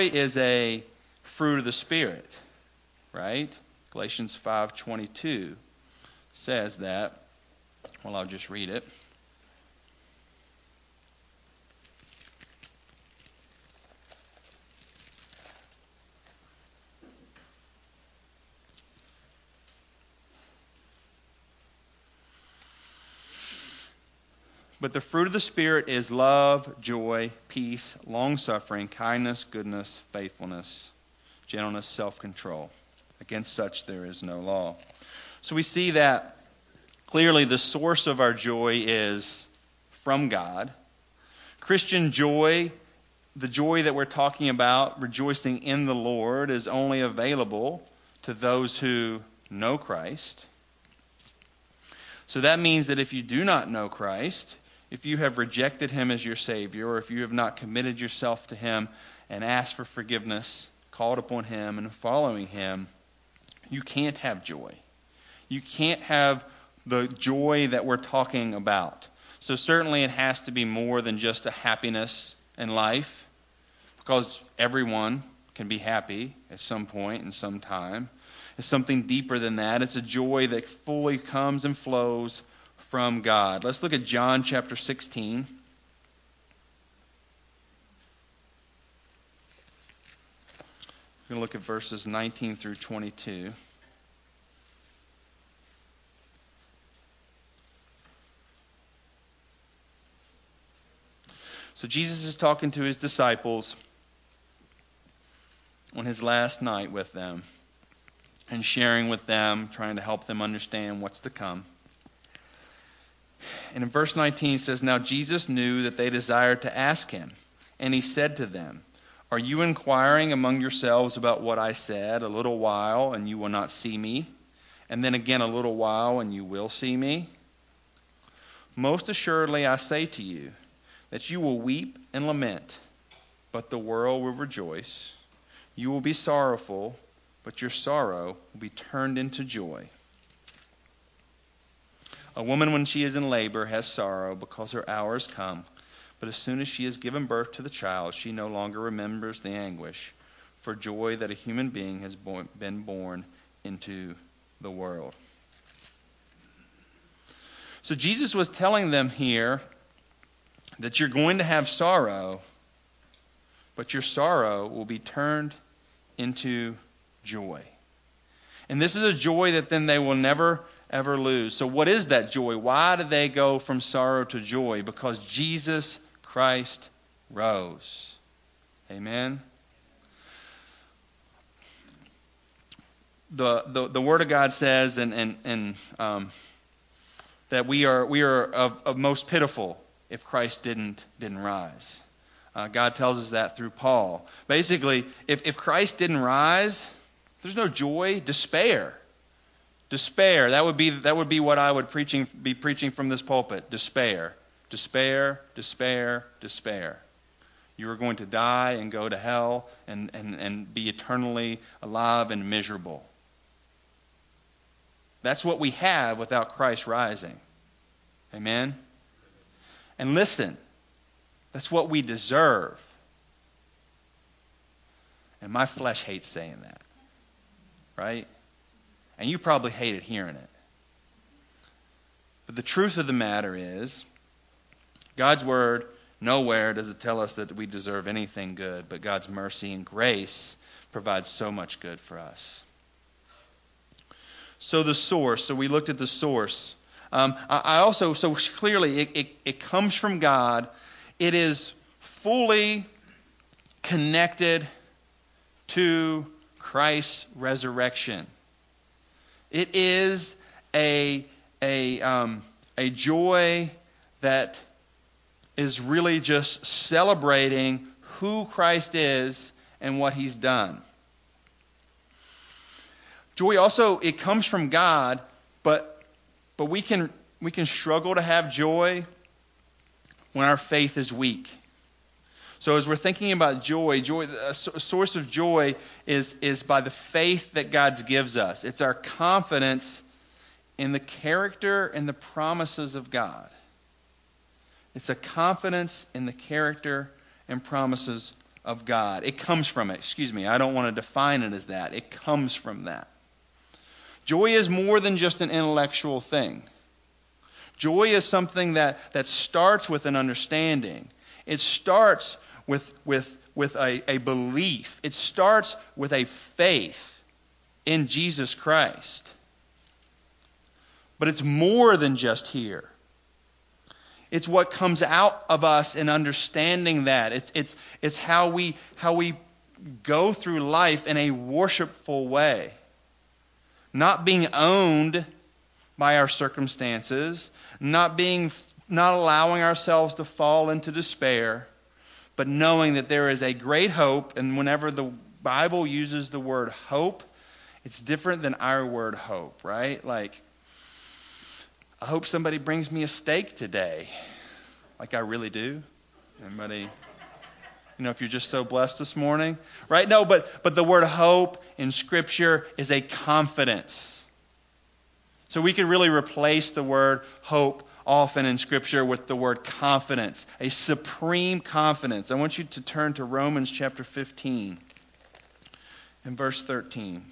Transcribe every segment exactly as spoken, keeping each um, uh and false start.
joy is a fruit of the Spirit, right? Galatians five twenty-two says that. Well, I'll just read it. But the fruit of the Spirit is love, joy, peace, long-suffering, kindness, goodness, faithfulness, gentleness, self-control. Against such there is no law. So we see that clearly the source of our joy is from God. Christian joy, the joy that we're talking about, rejoicing in the Lord, is only available to those who know Christ. So that means that if you do not know Christ, if you have rejected him as your Savior, or if you have not committed yourself to him and asked for forgiveness, called upon him and following him, you can't have joy. You can't have the joy that we're talking about. So certainly it has to be more than just a happiness in life, because everyone can be happy at some point in some time. It's something deeper than that. It's a joy that fully comes and flows from God. Let's look at John chapter sixteen. We're going to look at verses nineteen through twenty-two. So Jesus is talking to his disciples on his last night with them and sharing with them, trying to help them understand what's to come. And in verse nineteen it says, "Now Jesus knew that they desired to ask him, and he said to them, 'Are you inquiring among yourselves about what I said? A little while, and you will not see me, and then again a little while, and you will see me? Most assuredly I say to you, that you will weep and lament, but the world will rejoice. You will be sorrowful, but your sorrow will be turned into joy. A woman, when she is in labor, has sorrow because her hour has come. But as soon as she has given birth to the child, she no longer remembers the anguish for joy that a human being has born, been born into the world.'" So Jesus was telling them here that you're going to have sorrow, but your sorrow will be turned into joy. And this is a joy that then they will never, ever lose. So what is that joy? Why did they go from sorrow to joy? Because Jesus Christ rose. Amen? The, the, the Word of God says and, and, and um, that we are we are of, of most pitiful if Christ didn't didn't rise. Uh, God tells us that through Paul. Basically, if, if Christ didn't rise, there's no joy, despair. Despair. That would be that would be what I would preaching be preaching from this pulpit. Despair. Despair, despair, despair. You are going to die and go to hell and, and, and be eternally alive and miserable. That's what we have without Christ rising. Amen? And listen, that's what we deserve. And my flesh hates saying that. Right? And you probably hated hearing it. But the truth of the matter is, God's Word, nowhere does it tell us that we deserve anything good, but God's mercy and grace provides so much good for us. So the source, so we looked at the source. Um, I, I also, so clearly it, it, it comes from God. It is fully connected to Christ's resurrection. It is a, a, um, a joy that is really just celebrating who Christ is and what he's done. Joy also, it comes from God, but but we can we can struggle to have joy when our faith is weak. So as we're thinking about joy, joy, a source of joy is, is by the faith that God gives us. It's our confidence in the character and the promises of God. It's a confidence in the character and promises of God. It comes from it. Excuse me. I don't want to define it as that. It comes from that. Joy is more than just an intellectual thing. Joy is something that, that starts with an understanding. It starts with, with, with a, a belief. It starts with a faith in Jesus Christ. But it's more than just here. It's what comes out of us in understanding that. It's, it's, it's how we, how we go through life in a worshipful way. Not being owned by our circumstances, not being, not allowing ourselves to fall into despair, but knowing that there is a great hope. And whenever the Bible uses the word hope, it's different than our word hope, right? Like, I hope somebody brings me a steak today. Like I really do. Anybody, you know, if you're just so blessed this morning, right? No, but but the word hope in Scripture is a confidence. So we could really replace the word hope often in Scripture with the word confidence, a supreme confidence. I want you to turn to Romans chapter fifteen and verse thirteen.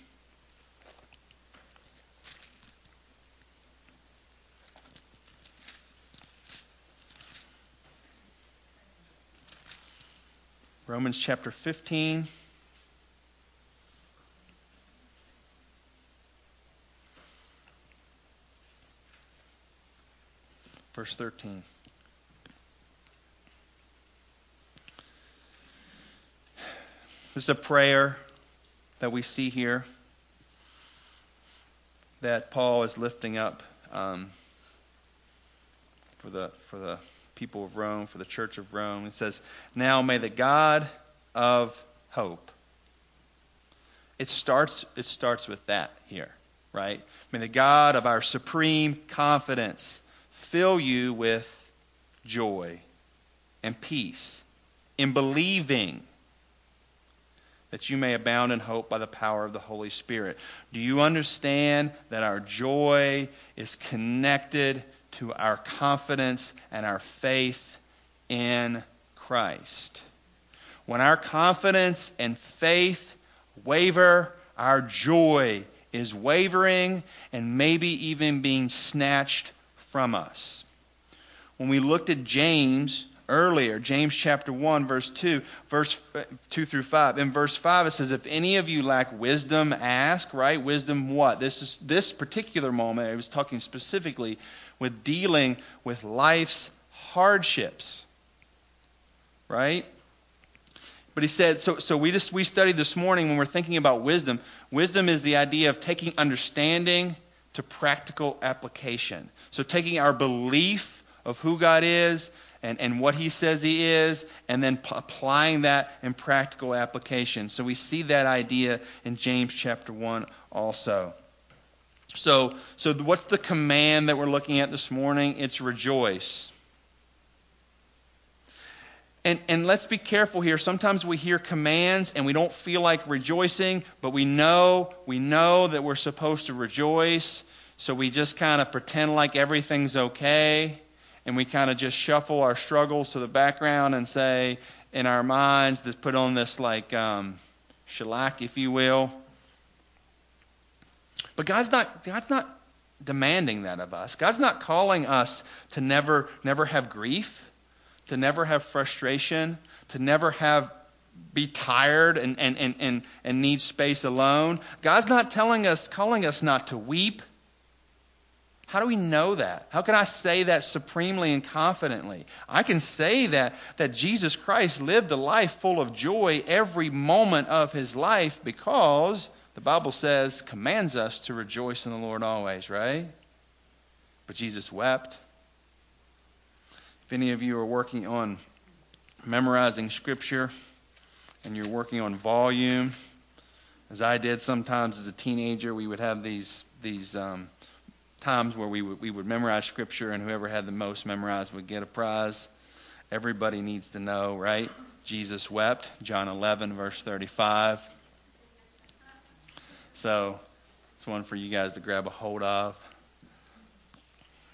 Romans chapter fifteen. Verse thirteen. This is a prayer that we see here that Paul is lifting up um, for the for the people of Rome, for the church of Rome. He says, "Now may the God of hope." It starts it starts with that here, right? May the God of our supreme confidence fill you with joy and peace in believing, that you may abound in hope by the power of the Holy Spirit. Do you understand that our joy is connected to our confidence and our faith in Christ? When our confidence and faith waver, our joy is wavering and maybe even being snatched from us. When we looked at James earlier, James chapter one, verse two, verse two through five. In verse five it says, if any of you lack wisdom, ask, right? Wisdom what? This is this particular moment, I was talking specifically with dealing with life's hardships. Right? But he said, so so we just we studied this morning when we're thinking about wisdom. Wisdom is the idea of taking understanding to practical application. So taking our belief of who God is and, and what he says he is, and then p- applying that in practical application. So we see that idea in James chapter one also. So, so what's the command that we're looking at this morning? It's rejoice. And, and let's be careful here. Sometimes we hear commands and we don't feel like rejoicing, but we know, we know that we're supposed to rejoice. So we just kind of pretend like everything's okay. And we kind of just shuffle our struggles to the background and say, in our minds, that put on this like um, shellac, if you will. But God's not, God's not demanding that of us. God's not calling us to never, never have grief, to never have frustration, to never have be tired and, and, and, and, and need space alone. God's not telling us, calling us not to weep. How do we know that? How can I say that supremely and confidently? I can say that, that Jesus Christ lived a life full of joy every moment of his life because the Bible says, commands us to rejoice in the Lord always, right? But Jesus wept. If any of you are working on memorizing Scripture and you're working on volume, as I did sometimes as a teenager, we would have these these um, times where we would, we would memorize Scripture, and whoever had the most memorized would get a prize. Everybody needs to know, right? Jesus wept, John eleven, verse thirty-five. So it's one for you guys to grab a hold of.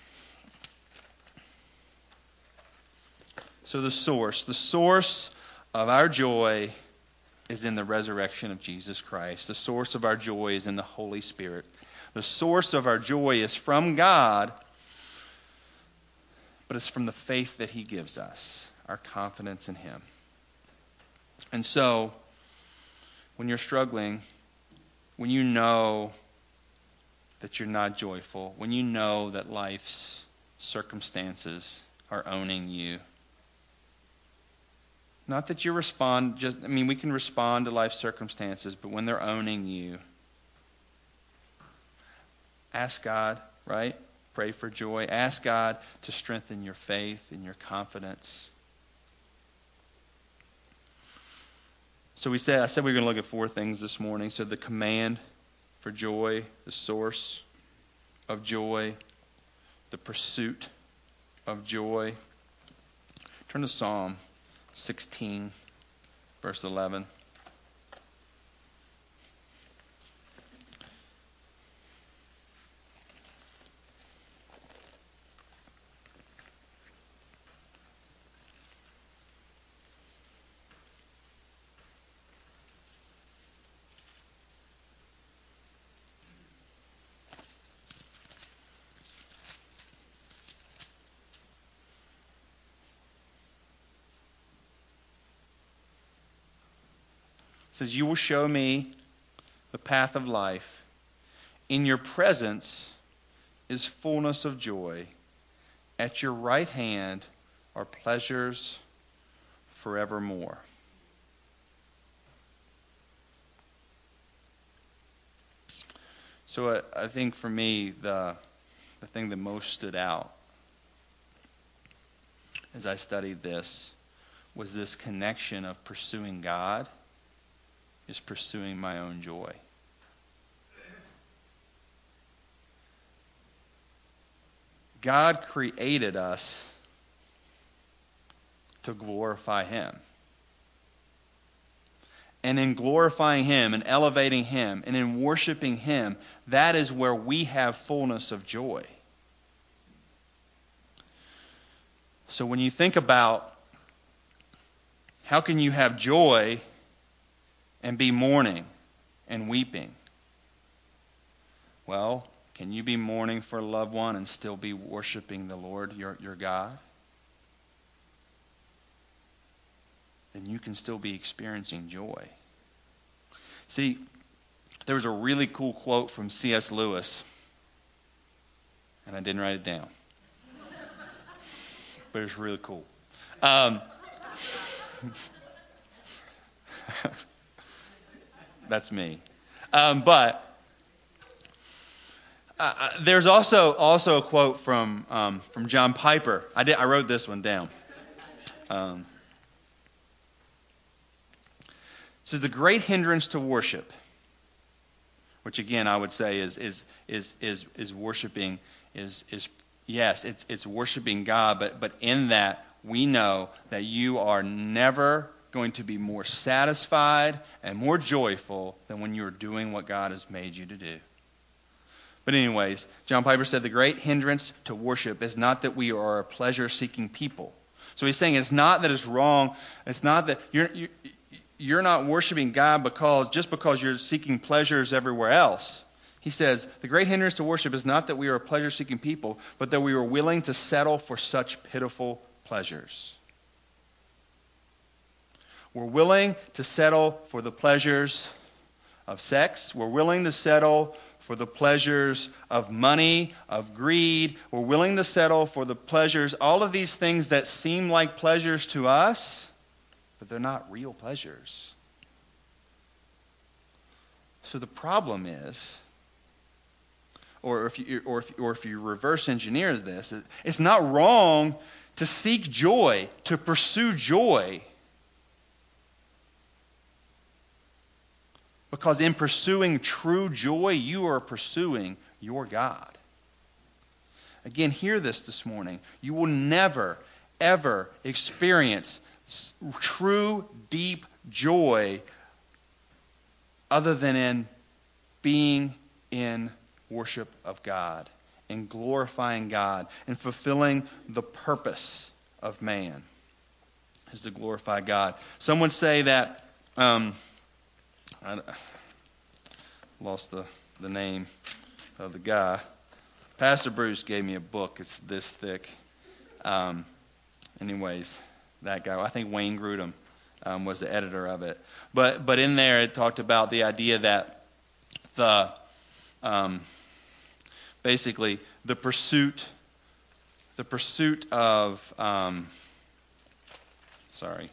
So the source, the source of our joy is in the resurrection of Jesus Christ. The source of our joy is in the Holy Spirit. The source of our joy is from God, but it's from the faith that he gives us, our confidence in him. And so, when you're struggling, when you know that you're not joyful, when you know that life's circumstances are owning you, not that you respond just, I mean, we can respond to life's circumstances, but when they're owning you, ask God, right? Pray for joy. Ask God to strengthen your faith and your confidence. So we said, I said we were going to look at four things this morning. So the command for joy, the source of joy, the pursuit of joy. Turn to Psalm sixteen, verse eleven. It says, you will show me the path of life. In your presence is fullness of joy. At your right hand are pleasures forevermore. So I, I think for me, the, the thing that most stood out as I studied this was this connection of pursuing God is pursuing my own joy. God created us to glorify him. And in glorifying him and elevating him and in worshiping him, that is where we have fullness of joy. So when you think about how can you have joy and be mourning and weeping? Well, can you be mourning for a loved one and still be worshiping the Lord, your, your God? Then you can still be experiencing joy. See, there was a really cool quote from C S Lewis, and I didn't write it down, but it's really cool. Um, That's me. Um, but uh, there's also also a quote from um, from John Piper. I did I wrote this one down. Um, it says the great hindrance to worship, which again I would say is is is is is worshiping is is yes it's it's worshiping God, but but in that we know that you are never going to be more satisfied and more joyful than when you're doing what God has made you to do. But anyways, John Piper said the great hindrance to worship is not that we are a pleasure-seeking people. So he's saying it's not that it's wrong. It's not that you're you're, you're not worshiping God because just because you're seeking pleasures everywhere else. He says the great hindrance to worship is not that we are a pleasure-seeking people, but that we are willing to settle for such pitiful pleasures. We're willing to settle for the pleasures of sex. We're willing to settle for the pleasures of money, of greed. We're willing to settle for the pleasures, all of these things that seem like pleasures to us, but they're not real pleasures. So the problem is, or if you, or if, or if you reverse engineer this, it's not wrong to seek joy, to pursue joy. Because in pursuing true joy, you are pursuing your God. Again, hear this this morning. You will never, ever experience true, deep joy other than in being in worship of God, in glorifying God, and fulfilling the purpose of man. is to glorify God. Some would say that, um, I lost the, the name of the guy. Pastor Bruce gave me a book. It's this thick. Um, anyways, that guy, I think Wayne Grudem um, was the editor of it. But but in there it talked about the idea that the um, basically the pursuit the pursuit of um, sorry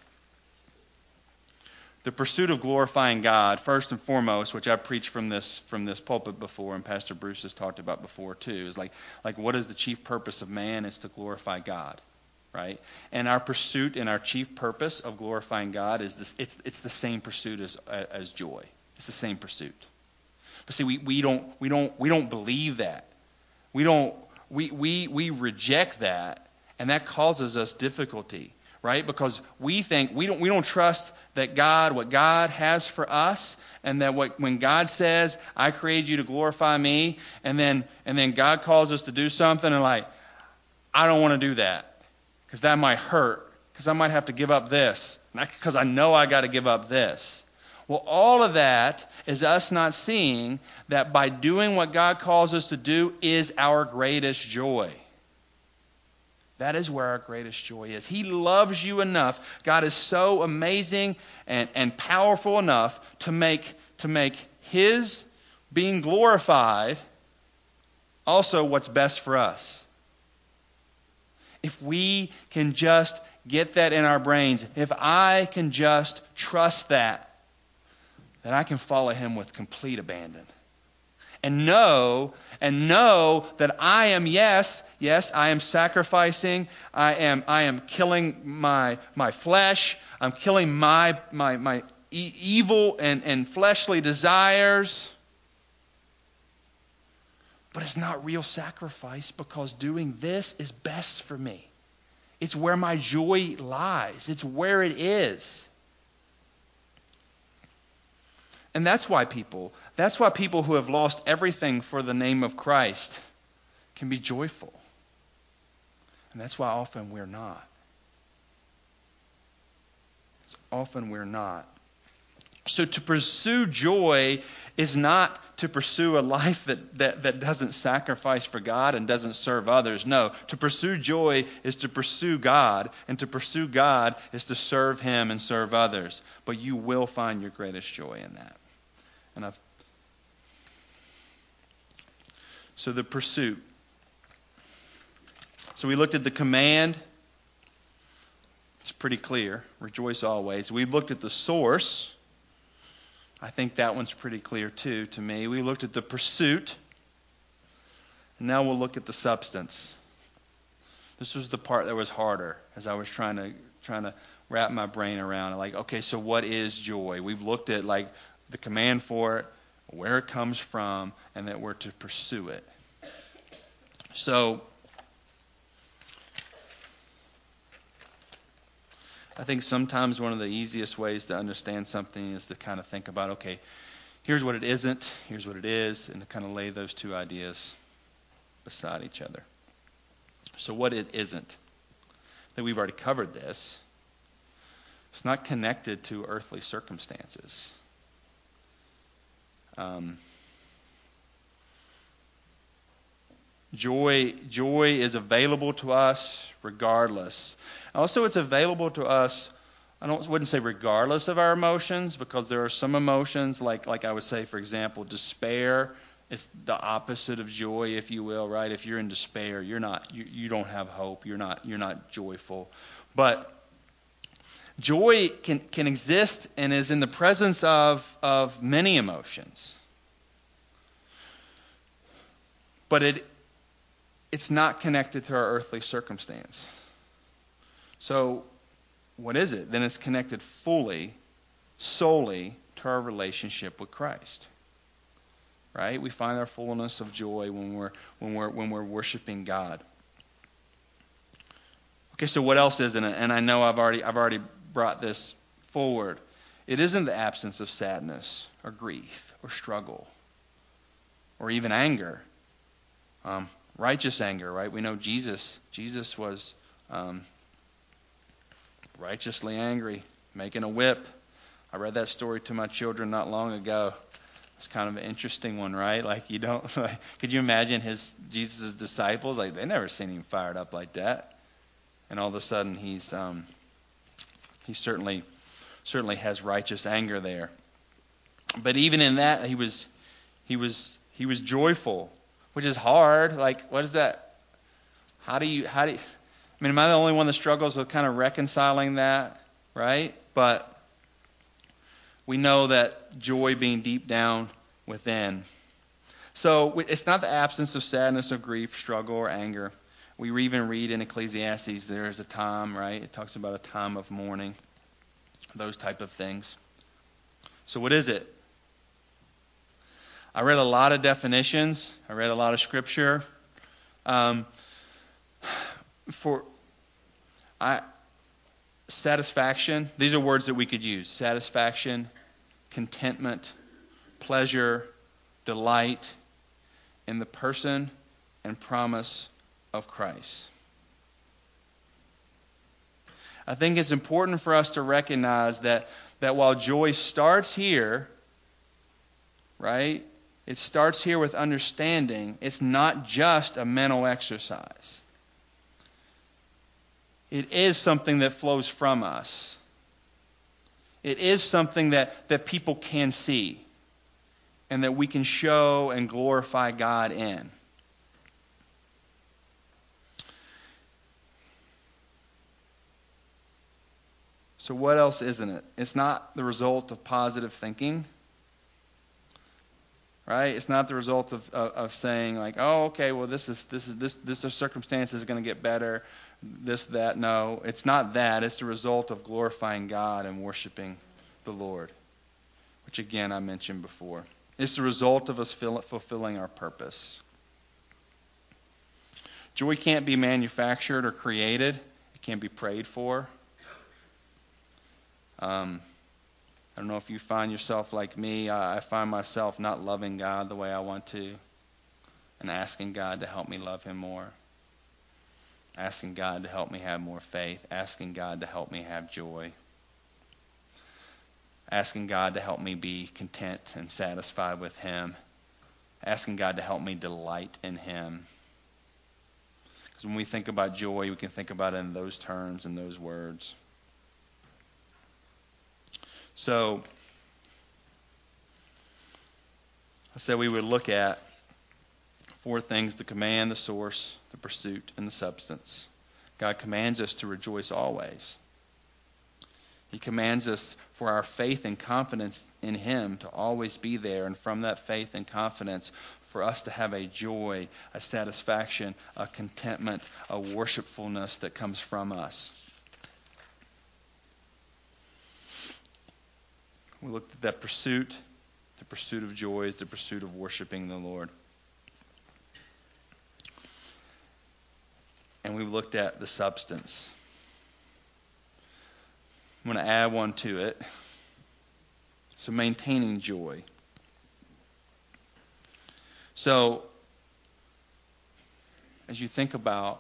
the pursuit of glorifying God first and foremost, which I preached from this from this pulpit before, and Pastor Bruce has talked about before too, is like like what is the chief purpose of man? It's to glorify God, right? And our pursuit and our chief purpose of glorifying God is this. It's it's the same pursuit as as joy. It's the same pursuit. But see, we, we don't we don't we don't believe that. We don't we we we reject that, and that causes us difficulty, right? Because we think we don't we don't trust that God, what God has for us, and that what when God says, I created you to glorify me, and then and then God calls us to do something, and like, I don't want to do that, because that might hurt, because I might have to give up this, because I know I got to give up this. Well, all of that is us not seeing that by doing what God calls us to do is our greatest joy. That is where our greatest joy is. He loves you enough. God is so amazing and, and powerful enough to make, to make His being glorified also what's best for us. If we can just get that in our brains, if I can just trust that, then I can follow Him with complete abandon. And know, and know that I am, yes, yes, I am sacrificing, I am I am killing my my flesh, I'm killing my my my e- evil and, and fleshly desires. But it's not real sacrifice, because doing this is best for me. It's where my joy lies. It's where it is. And that's why people, that's why people who have lost everything for the name of Christ can be joyful. And that's why often we're not. It's often we're not. So to pursue joy is not to pursue a life that, that, that doesn't sacrifice for God and doesn't serve others. No, to pursue joy is to pursue God, and to pursue God is to serve Him and serve others. But you will find your greatest joy in that. And I've, so the pursuit. So we looked at the command. It's pretty clear. Rejoice always. We looked at the source. I think that one's pretty clear too to me. We looked at the pursuit. And now we'll look at the substance. This was the part that was harder as I was trying to trying to wrap my brain around it. Like, okay, so what is joy? We've looked at like the command for it, where it comes from, and that we're to pursue it. So I think sometimes one of the easiest ways to understand something is to kind of think about, okay, here's what it isn't, here's what it is, and to kind of lay those two ideas beside each other. So what it isn't, I think we've already covered this. It's not connected to earthly circumstances. Um, joy, joy is available to us regardless. Also, it's available to us, I don't, wouldn't say regardless of our emotions, because there are some emotions, like like I would say, for example, despair. It's the opposite of joy, if you will, right? If you're in despair, you're not, you, you don't have hope. You're not, you're not joyful. But joy can, can exist and is in the presence of, of many emotions. But it it's not connected to our earthly circumstance. So what is it? Then it's connected fully, solely to our relationship with Christ. Right? We find our fullness of joy when we're when we're when we're worshiping God. Okay, so what else isn't it? And I know I've already I've already brought this forward. It isn't the absence of sadness or grief or struggle or even anger. Um, righteous anger, right? We know Jesus. Jesus was um, righteously angry, making a whip. I read that story to my children not long ago. It's kind of an interesting one, right? Like you don't, like, could you imagine his Jesus' disciples? Like they never seen him fired up like that, and all of a sudden he's um, he certainly certainly has righteous anger there. But even in that, he was he was he was joyful, which is hard. Like what is that? How do you how do you, I mean, am I the only one that struggles with kind of reconciling that, right? But we know that joy being deep down within. So it's not the absence of sadness or grief, struggle or anger. We even read in Ecclesiastes there is a time, right? It talks about a time of mourning, those type of things. So what is it? I read a lot of definitions. I read a lot of scripture. Um, for I. Satisfaction, these are words that we could use. Satisfaction, contentment, pleasure, delight in the person and promise of Christ. I think it's important for us to recognize that, that while joy starts here, right, it starts here with understanding. It's not just a mental exercise. It is something that flows from us. It is something that, that people can see and that we can show and glorify God in. So what else isn't it? It's not the result of positive thinking. Right? It's not the result of, of, of saying like, oh, okay, well this is this is this this circumstance is going to get better. This, that, no. It's not that. It's the result of glorifying God and worshiping the Lord, which again I mentioned before. It's the result of us fulfilling our purpose. Joy can't be manufactured or created. It can't be prayed for. Um, I don't know if you find yourself like me. I, I find myself not loving God the way I want to and asking God to help me love Him more. Asking God to help me have more faith. Asking God to help me have joy. Asking God to help me be content and satisfied with Him. Asking God to help me delight in Him. Because when we think about joy, we can think about it in those terms and those words. So, I said we would look at four things: the command, the source, the pursuit, and the substance. God commands us to rejoice always. He commands us for our faith and confidence in Him to always be there, and from that faith and confidence for us to have a joy, a satisfaction, a contentment, a worshipfulness that comes from us. We looked at that pursuit. The pursuit of joy is the pursuit of worshiping the Lord. And we looked at the substance. I'm going to add one to it. So maintaining joy. So as you think about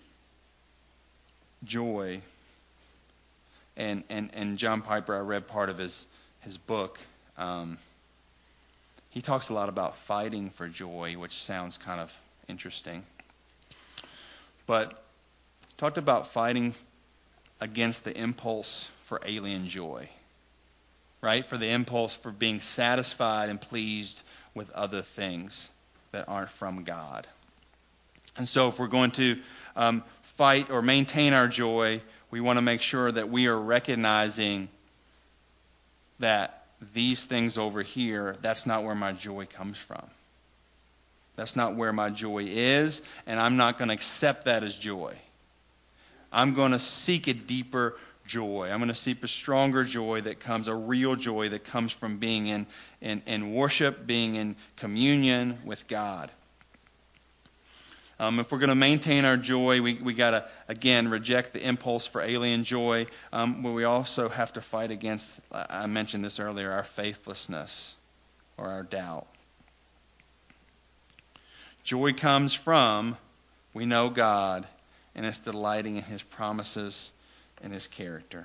joy, and, and, and John Piper, I read part of his, his book. Um, he talks a lot about fighting for joy, which sounds kind of interesting. But talked about fighting against the impulse for alien joy, right? For the impulse for being satisfied and pleased with other things that aren't from God. And so if we're going to um, fight or maintain our joy, we want to make sure that we are recognizing that these things over here, that's not where my joy comes from. That's not where my joy is, and I'm not going to accept that as joy. I'm going to seek a deeper joy. I'm going to seek a stronger joy that comes, a real joy that comes from being in, in, in worship, being in communion with God. Um, if we're going to maintain our joy, we we got to, again, reject the impulse for alien joy. Um, but we also have to fight against, I mentioned this earlier, our faithlessness or our doubt. Joy comes from, we know God, and it's delighting in His promises and his character.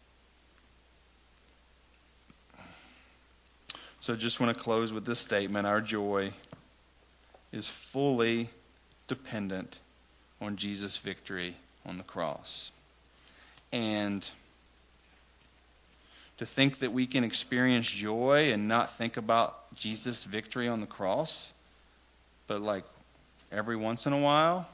So just want to close with this statement. Our joy is fully dependent on Jesus' victory on the cross. And to think that we can experience joy and not think about Jesus' victory on the cross, but like every once in a while,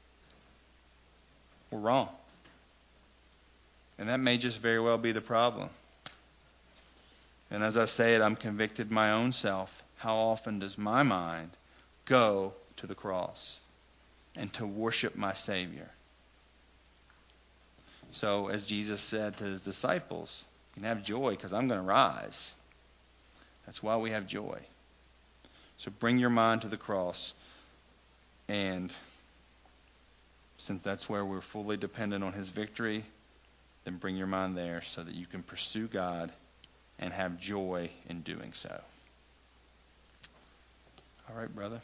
we're wrong. And that may just very well be the problem. And as I say it, I'm convicted my own self. How often does my mind go to the cross and to worship my Savior? So as Jesus said to his disciples, you can have joy because I'm going to rise. That's why we have joy. So bring your mind to the cross. And since that's where we're fully dependent on his victory, then bring your mind there so that you can pursue God and have joy in doing so. All right, brother.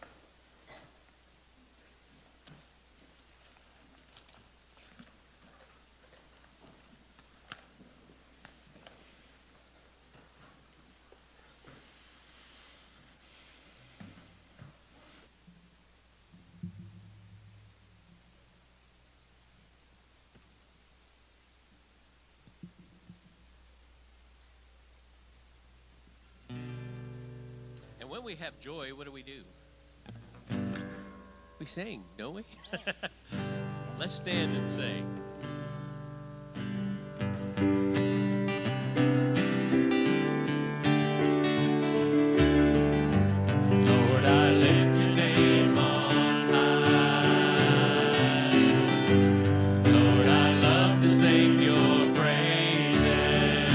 And when we have joy, what do we do? We sing, don't we? Let's stand and sing. Lord, I lift your name on high. Lord, I love to sing your praises.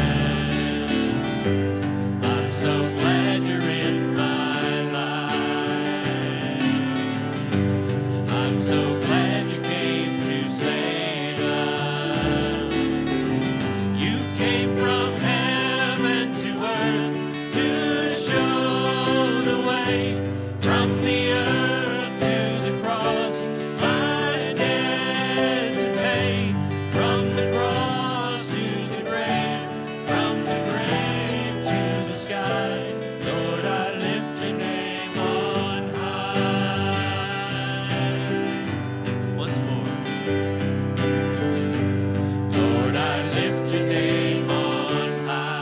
I'm so glad you're in my life. I'm so glad you came to save us. You came from heaven to earth to show the way. From the earth to the cross, my debt to pay. From the cross to the grave, from the grave to the sky. Lord, I lift your name on high. Once more. Lord, I lift your name on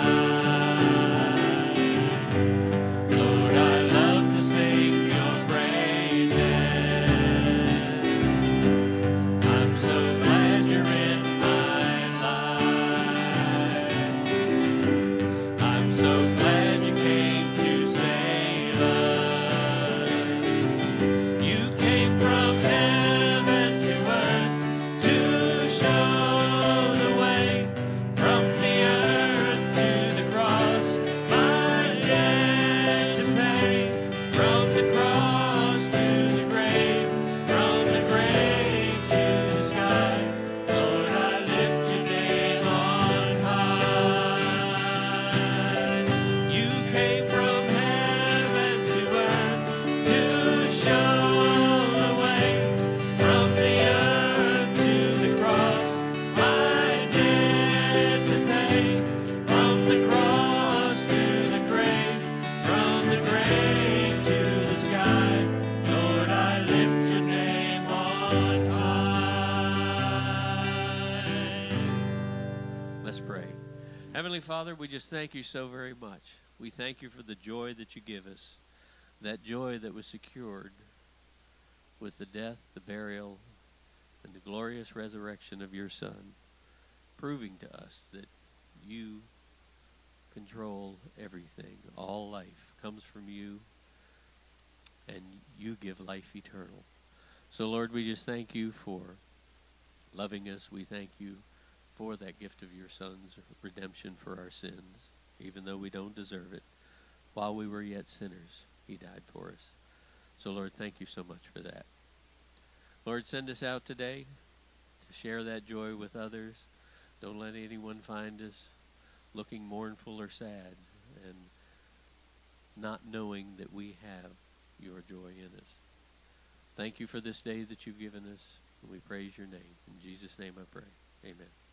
high. Lord, I love to sing your praises. I'm so glad you're in my life. I'm so glad you came to save us. You came from heaven to earth to show the way. From the earth to the cross, my debt to pay. From the cross to the grave, from the grave to the sky. Lord, I lift your name on high. You came from heaven to earth to show the way. From the earth to the cross, my debt to pay. From the cross to the grave, from the grave to the sky. Lord, I lift your name on high. Let's pray. Heavenly Father, we just thank you so very much. We thank you for the joy that you give us, that joy that was secured with the death, the burial, and the glorious resurrection of your Son, proving to us that you control everything. All life comes from you, and you give life eternal. So, Lord, we just thank you for loving us. We thank you for that gift of your Son's redemption for our sins, even though we don't deserve it. While we were yet sinners, he died for us. So, Lord, thank you so much for that. Lord, send us out today to share that joy with others. Don't let anyone find us looking mournful or sad and not knowing that we have your joy in us. Thank you for this day that you've given us, and we praise your name. In Jesus' name I pray. Amen.